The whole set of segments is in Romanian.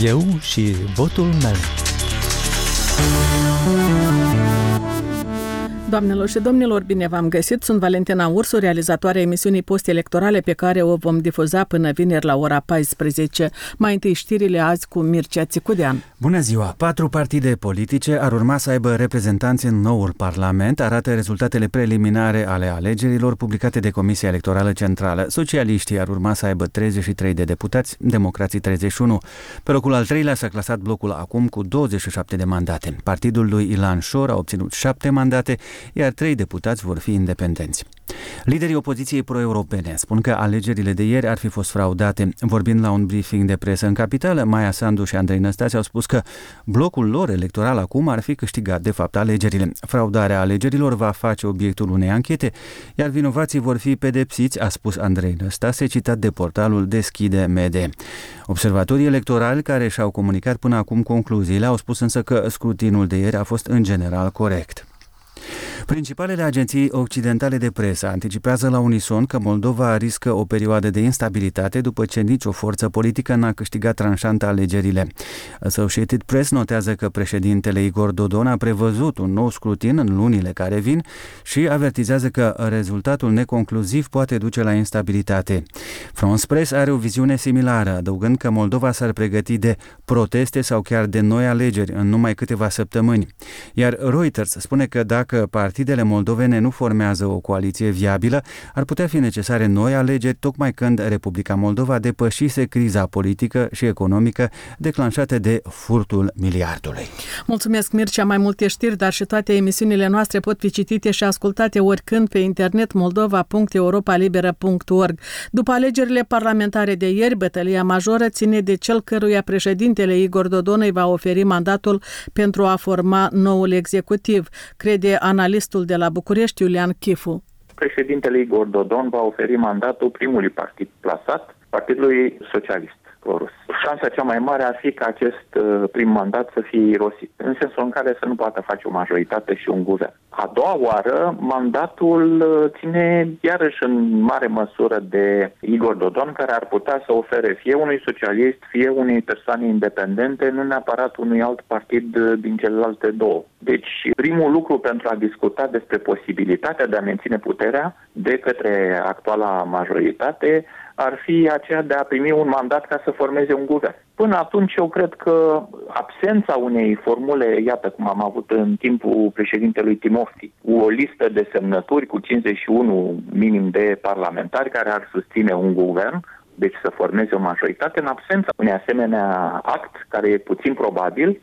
Eu și votul meu. Doamnelor și domnilor, bine v-am găsit. Sunt Valentina Ursu, realizatoarea emisiunii post-electorale pe care o vom difuza până vineri la ora 14. Mai întâi știrile azi cu Mircea Țicudean. Bună ziua! 4 partide politice ar urma să aibă reprezentanți în noul Parlament, arată rezultatele preliminare ale alegerilor publicate de Comisia Electorală Centrală. Socialiștii ar urma să aibă 33 de deputați, democrații 31. Pe locul al treilea s-a clasat blocul Acum cu 27 de mandate. Partidul lui Ilan Șor a obținut 7 mandate, iar 3 deputați vor fi independenți. Liderii opoziției pro-europene spun că alegerile de ieri ar fi fost fraudate. Vorbind la un briefing de presă în capitală, Maia Sandu și Andrei Năstase au spus că blocul lor electoral Acum ar fi câștigat de fapt alegerile. Fraudarea alegerilor va face obiectul unei anchete, iar vinovații vor fi pedepsiți, a spus Andrei Năstase, citat de portalul Deschide MD. Observatorii electorali care și-au comunicat până acum concluziile au spus însă că scrutinul de ieri a fost în general corect. Principalele agenții occidentale de presă anticipează la unison că Moldova riscă o perioadă de instabilitate după ce nicio forță politică n-a câștigat tranșant alegerile. Associated Press notează că președintele Igor Dodon a prevăzut un nou scrutin în lunile care vin și avertizează că rezultatul neconcluziv poate duce la instabilitate. France Press are o viziune similară, adăugând că Moldova s-ar pregăti de proteste sau chiar de noi alegeri în numai câteva săptămâni. Iar Reuters spune că dacă partidele moldovene nu formează o coaliție viabilă, ar putea fi necesare noi alegeri, tocmai când Republica Moldova depășise criza politică și economică declanșată de furtul miliardului. Mulțumesc, Mircea. Mai multe știri, dar și toate emisiunile noastre pot fi citite și ascultate oricând pe internet moldova.europalibera.org. După alegerile parlamentare de ieri, bătălia majoră ține de cel căruia președintele Igor Dodon îi va oferi mandatul pentru a forma noul executiv, crede analistul de la București, Iulian Chifu. Președintele Igor Dodon va oferi mandatul primului partid plasat, Partidului Socialist Rus. Șansa cea mai mare ar fi ca acest prim mandat să fie irosit, în sensul în care să nu poată face o majoritate și un guvern. A doua oară, mandatul ține iarăși în mare măsură de Igor Dodon, care ar putea să ofere fie unui socialist, fie unei persoane independente, nu neapărat unui alt partid din celelalte două. Deci, primul lucru pentru a discuta despre posibilitatea de a menține puterea de către actuala majoritate ar fi aceea de a primi un mandat ca să formeze un guvern. Până atunci, eu cred că absența unei formule, iată cum am avut în timpul președintelui Timofti, o listă de semnături cu 51 minim de parlamentari care ar susține un guvern, deci să formeze o majoritate, în absența unui asemenea act, care e puțin probabil,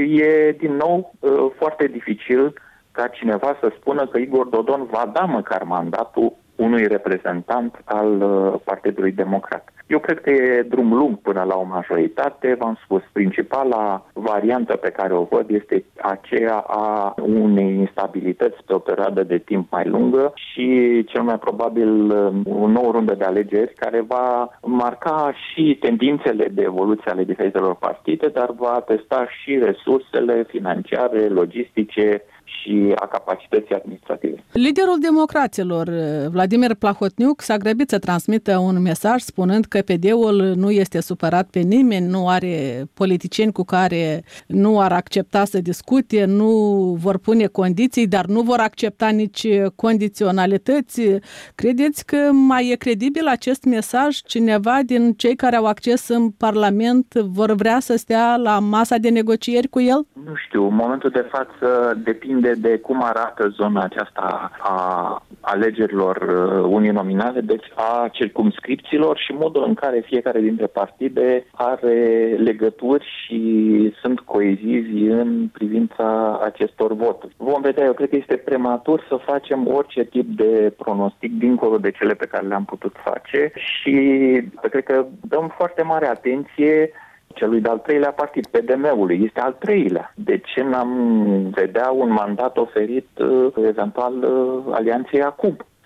e din nou foarte dificil ca cineva să spună că Igor Dodon va da măcar mandatul unui reprezentant al Partidului Democrat. Eu cred că e drum lung până la o majoritate. V-am spus, principala variantă pe care o văd este aceea a unei instabilități pe o perioadă de timp mai lungă și cel mai probabil o nouă rundă de alegeri care va marca și tendințele de evoluție ale diferitelor partide, dar va testa și resursele financiare, logistice și a capacității administrative. Liderul democraților, Vladimir Plahotniuc, s-a grăbit să transmită un mesaj spunând că PD-ul nu este supărat pe nimeni, nu are politicieni cu care nu ar accepta să discute, nu vor pune condiții, dar nu vor accepta nici condiționalități. Credeți că mai e credibil acest mesaj? Cineva din cei care au acces în Parlament vor vrea să stea la masa de negocieri cu el? Nu știu, în momentul de față depinde de cum arată zona aceasta a alegerilor uninominale, deci a circumscripțiilor și modul în care fiecare dintre partide are legături și sunt coezivi în privința acestor voturi. Vom vedea, eu cred că este prematur să facem orice tip de pronostic dincolo de cele pe care le-am putut face și cred că dăm foarte mare atenție celui de-al treilea partid, PDM-ului, este al treilea. De ce n-am vedea un mandat oferit eventual alianței Acum?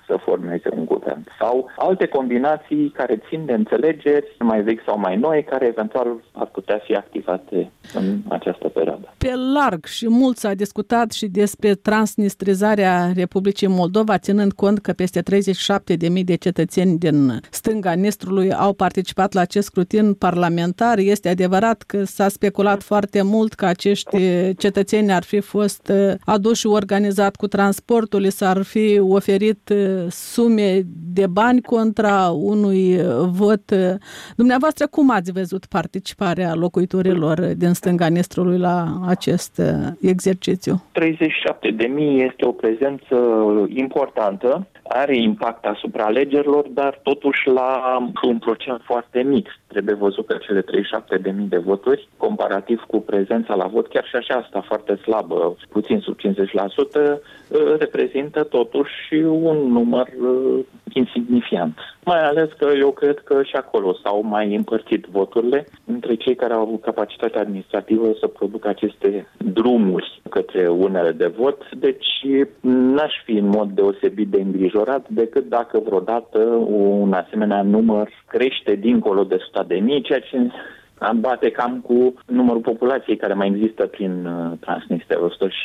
să formeze un guvern. Sau alte combinații care țin de înțelegeri mai vechi sau mai noi, care eventual ar putea fi activate în această perioadă. Pe larg și mult s-a discutat și despre transnistrizarea Republicii Moldova, ținând cont că peste 37.000 de cetățeni din stânga Nistrului au participat la acest scrutin parlamentar. Este adevărat că s-a speculat foarte mult că acești cetățeni ar fi fost aduși și organizat cu transportul, li s-ar fi oferit sume de bani contra unui vot. Dumneavoastră, cum ați văzut participarea locuitorilor din stânga Nistrului la acest exercițiu? 37.000 este o prezență importantă, are impact asupra alegerilor, dar totuși la un procent foarte mic. Trebuie văzut că cele 37.000 de voturi, comparativ cu prezența la vot, chiar și așa asta foarte slabă, puțin sub 50%, reprezintă totuși un număr insignifiant. Mai ales că eu cred că și acolo s-au mai împărțit voturile între cei care au avut capacitatea administrativă să producă aceste drumuri către urnele de vot, deci n-aș fi în mod deosebit de îngrijorat decât dacă vreodată un asemenea număr crește dincolo de 100.000, ceea ce bate cam cu numărul populației care mai există prin Transnistria,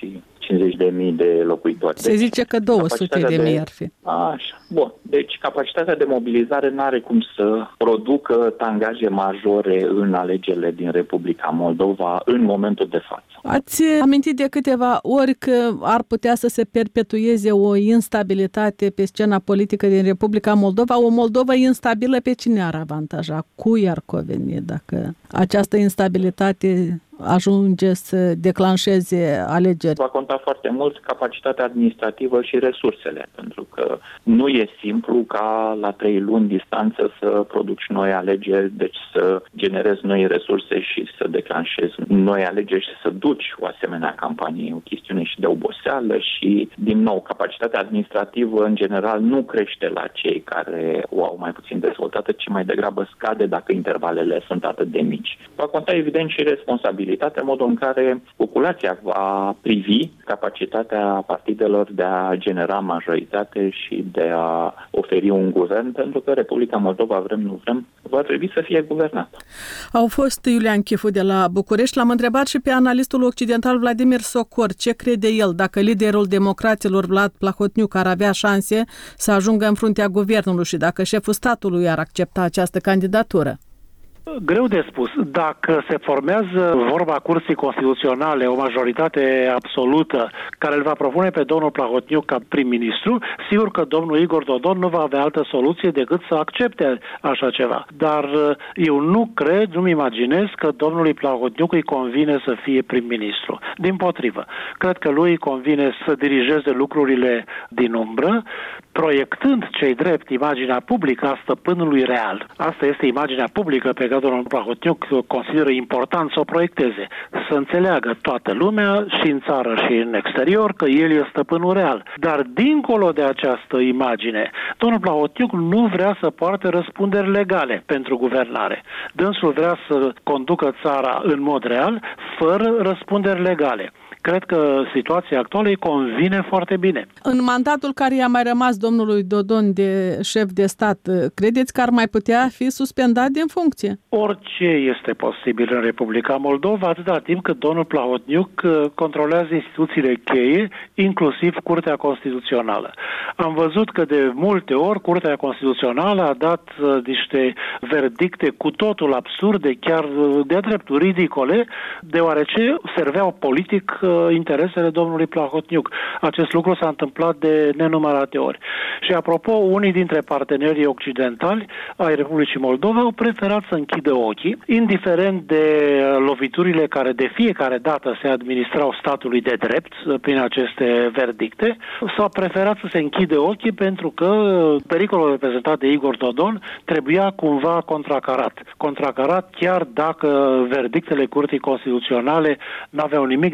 150.000 de locuitori. Se zice că 200.000 ar fi. Așa. Bun. Deci capacitatea de mobilizare n-are cum să producă tangaje majore în alegerile din Republica Moldova în momentul de față. Ați amintit de câteva ori că ar putea să se perpetueze o instabilitate pe scena politică din Republica Moldova. O Moldova instabilă pe cine ar avantaja? Cui ar conveni dacă această instabilitate ajunge să declanșeze alegeri? Va conta foarte mult capacitatea administrativă și resursele, pentru că nu e simplu ca la 3 luni distanță să produci noi alegeri, deci să generezi noi resurse și să declanșezi noi alegeri și să duci o asemenea campanie. O chestiune și de oboseală și, din nou, capacitatea administrativă în general nu crește la cei care o au mai puțin dezvoltată, ci mai degrabă scade dacă intervalele sunt atât de mici. Va conta evident și responsabilitatea, modul în care populația va privi capacitatea partidelor de a genera majoritate și de a oferi un guvern, pentru că Republica Moldova, vrem nu vrem, va trebui să fie guvernată. Au fost Iulian Chifu de la București. L-am întrebat și pe analistul occidental Vladimir Socor ce crede el dacă liderul democraților Vlad Plahotniuc ar avea șanse să ajungă în fruntea guvernului și dacă șeful statului ar accepta această candidatură. Greu de spus. Dacă se formează, vorba Curții Constituționale, o majoritate absolută care îl va propune pe domnul Plahotniuc ca prim-ministru, sigur că domnul Igor Dodon nu va avea altă soluție decât să accepte așa ceva. Dar eu nu-mi imaginez că domnului Plahotniuc îi convine să fie prim-ministru. Dimpotrivă. Cred că lui îi convine să dirigeze lucrurile din umbră, proiectând cei drept imaginea publică a stăpânului real. Asta este imaginea publică pe care domnul Plahotniuc consideră important să o proiecteze. Să înțeleagă toată lumea, și în țară și în exterior, că el e stăpânul real. Dar dincolo de această imagine, domnul Plahotniuc nu vrea să poarte răspunderi legale pentru guvernare. Dânsul vrea să conducă țara în mod real, fără răspunderi legale. Cred că situația actuală îi convine foarte bine. În mandatul care i-a mai rămas domnului Dodon de șef de stat, credeți că ar mai putea fi suspendat din funcție? Orice este posibil în Republica Moldova, atâta timp cât domnul Plahotniuc controlează instituțiile cheie, inclusiv Curtea Constituțională. Am văzut că de multe ori Curtea Constituțională a dat niște verdicte cu totul absurde, chiar de dreptul ridicole, deoarece serveau politic interesele domnului Plahotniuc. Acest lucru s-a întâmplat de nenumărate ori. Și apropo, unii dintre partenerii occidentali ai Republicii Moldova au preferat să închidă ochii, indiferent de loviturile care de fiecare dată se administrau statului de drept prin aceste verdicte, s-au preferat să se închide ochii pentru că pericolul reprezentat de Igor Dodon trebuia cumva contracarat. Contracarat chiar dacă verdictele Curții Constituționale n-aveau nimic de a face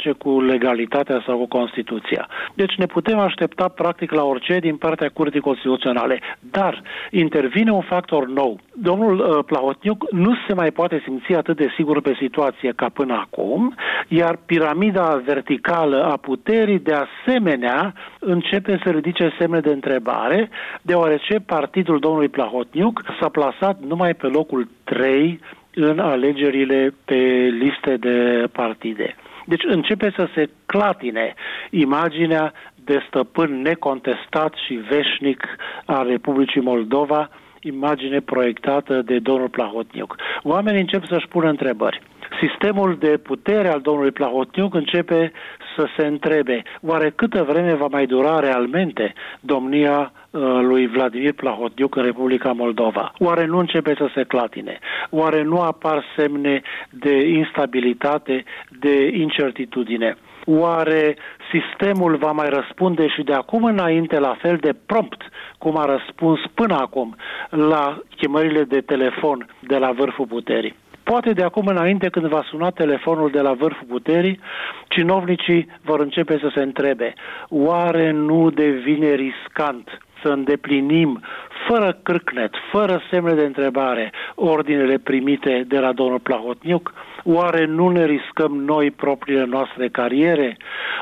face cu legalitatea sau cu Constituția. Deci ne putem aștepta practic la orice din partea Curții Constituționale. Dar intervine un factor nou. Domnul Plahotniuc nu se mai poate simți atât de sigur pe situație ca până acum, iar piramida verticală a puterii de asemenea începe să ridice semne de întrebare, deoarece partidul domnului Plahotniuc s-a plasat numai pe locul 3 în alegerile pe liste de partide. Deci începe să se clatine imaginea de stăpân necontestat și veșnic al Republicii Moldova, imagine proiectată de domnul Plahotniuc. Oamenii încep să-și pună întrebări. Sistemul de putere al domnului Plahotniuc începe să se întrebe, oare câtă vreme va mai dura realmente domnia lui Vladimir Plahotniuc în Republica Moldova? Oare nu începe să se clatine? Oare nu apar semne de instabilitate, de incertitudine? Oare sistemul va mai răspunde și de acum înainte la fel de prompt cum a răspuns până acum la chemările de telefon de la vârful puterii? Poate de acum înainte, când va suna telefonul de la vârful puterii, cinovnicii vor începe să se întrebe, oare nu devine riscant să îndeplinim fără cârcnet, fără semne de întrebare, ordinele primite de la domnul Plahotniuc? Oare nu ne riscăm noi propriile noastre cariere?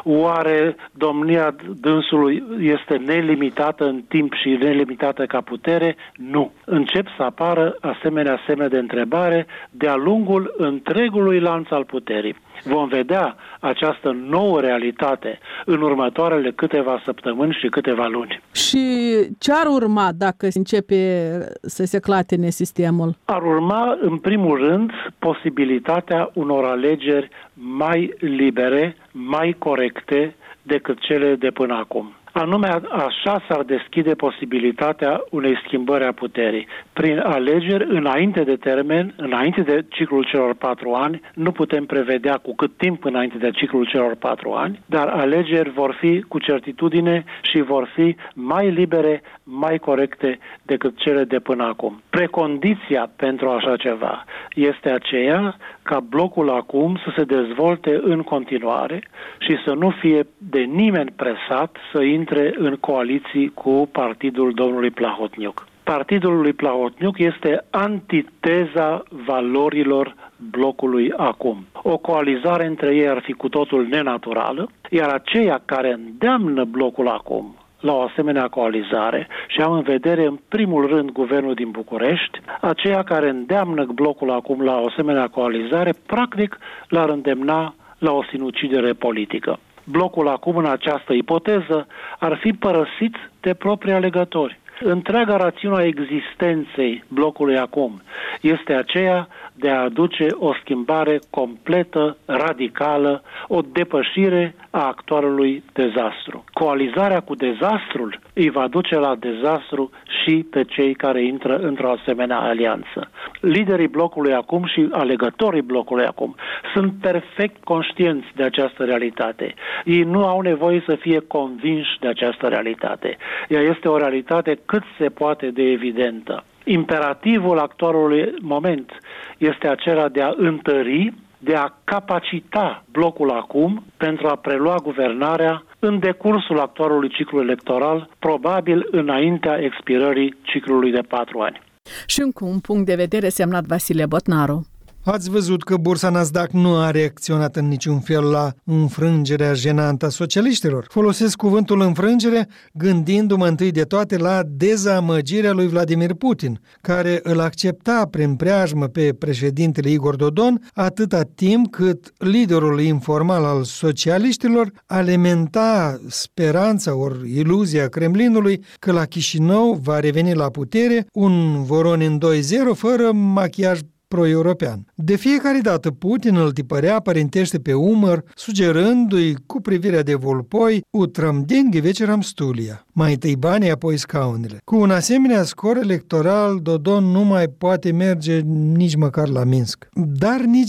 Oare domnia dânsului este nelimitată în timp și nelimitată ca putere? Nu. Încep să apară asemenea semne de întrebare de-a lungul întregului lanț al puterii. Vom vedea această nouă realitate în următoarele câteva săptămâni și câteva luni. Și ce ar urma dacă începe să se clatine sistemul? Ar urma, în primul rând, posibilitatea unor alegeri mai libere, mai corecte decât cele de până acum. Anume, așa s-ar deschide posibilitatea unei schimbări a puterii. Prin alegeri, înainte de termen, înainte de ciclul celor 4 ani, nu putem prevedea cu cât timp înainte de ciclul celor 4 ani, dar alegeri vor fi cu certitudine și vor fi mai libere, mai corecte decât cele de până acum. Precondiția pentru așa ceva este aceea ca blocul acum să se dezvolte în continuare și să nu fie de nimeni presat să intre în coaliții cu partidul domnului Plahotniuc. Partidul lui Plahotniuc este antiteza valorilor blocului acum. O coalizare între ei ar fi cu totul nenaturală, iar aceia care îndeamnă blocul acum la o asemenea coalizare, și am în vedere în primul rând guvernul din București, aceia care îndeamnă blocul acum la o asemenea coalizare, practic l-ar îndemna la o sinucidere politică. Blocul acum, în această ipoteză, ar fi părăsit de proprii alegători. Întreaga rațiune a existenței blocului acum este aceea de a aduce o schimbare completă, radicală, o depășire a actualului dezastru. Coalizarea cu dezastrul îi va duce la dezastru și pe cei care intră într-o asemenea alianță. Liderii blocului acum și alegătorii blocului acum sunt perfect conștienți de această realitate. Ei nu au nevoie să fie convinși de această realitate. Ea este o realitate cât se poate de evidentă. Imperativul actualului moment este acela de a întări, de a capacita blocul acum pentru a prelua guvernarea în decursul actualului ciclu electoral, probabil înaintea expirării ciclului de 4 ani. Și încă un punct de vedere semnat Vasile Botnaru. Ați văzut că Bursa Nasdaq nu a reacționat în niciun fel la înfrângerea jenantă a socialiștilor. Folosesc cuvântul înfrângere gândindu-mă întâi de toate la dezamăgirea lui Vladimir Putin, care îl accepta prin preajmă pe președintele Igor Dodon atâta timp cât liderul informal al socialiștilor alimenta speranța ori iluzia Kremlinului că la Chișinău va reveni la putere un Voronin 2.0 fără machiaj pro-european. De fiecare dată Putin îl tipărea părintește pe umăr, sugerându-i cu privirea de volpoi utrăm dengue veceram stulia. Mai întâi banii, apoi scaunele. Cu un asemenea scor electoral, Dodon nu mai poate merge nici măcar la Minsk. Dar nici victoria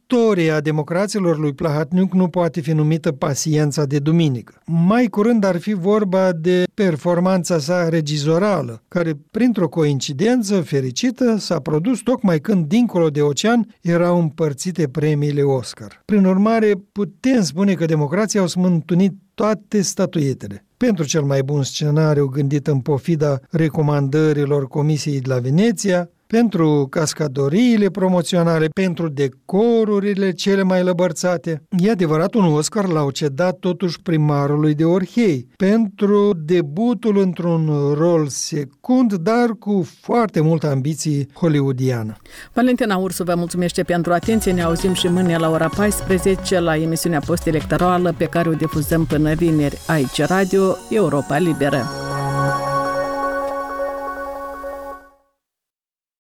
victoria democraților lui Plahotniuc nu poate fi numită pasiența de duminică. Mai curând ar fi vorba de performanța sa regizorală, care, printr-o coincidență fericită, s-a produs tocmai când, dincolo de ocean, erau împărțite premiile Oscar. Prin urmare, putem spune că democrații au smântunit toate statuetele. Pentru cel mai bun scenariu gândit în pofida recomandărilor Comisiei de la Veneția, pentru cascadoriile promoționale, pentru decorurile cele mai lăbărțate. E adevărat, un Oscar l-au cedat totuși primarului de Orhei, pentru debutul într-un rol secund, dar cu foarte multă ambiție hollywoodiană. Valentina Ursu vă mulțumește pentru atenție. Ne auzim și mâine la ora 14 la emisiunea post-electorală pe care o difuzăm până vineri aici, Radio Europa Liberă.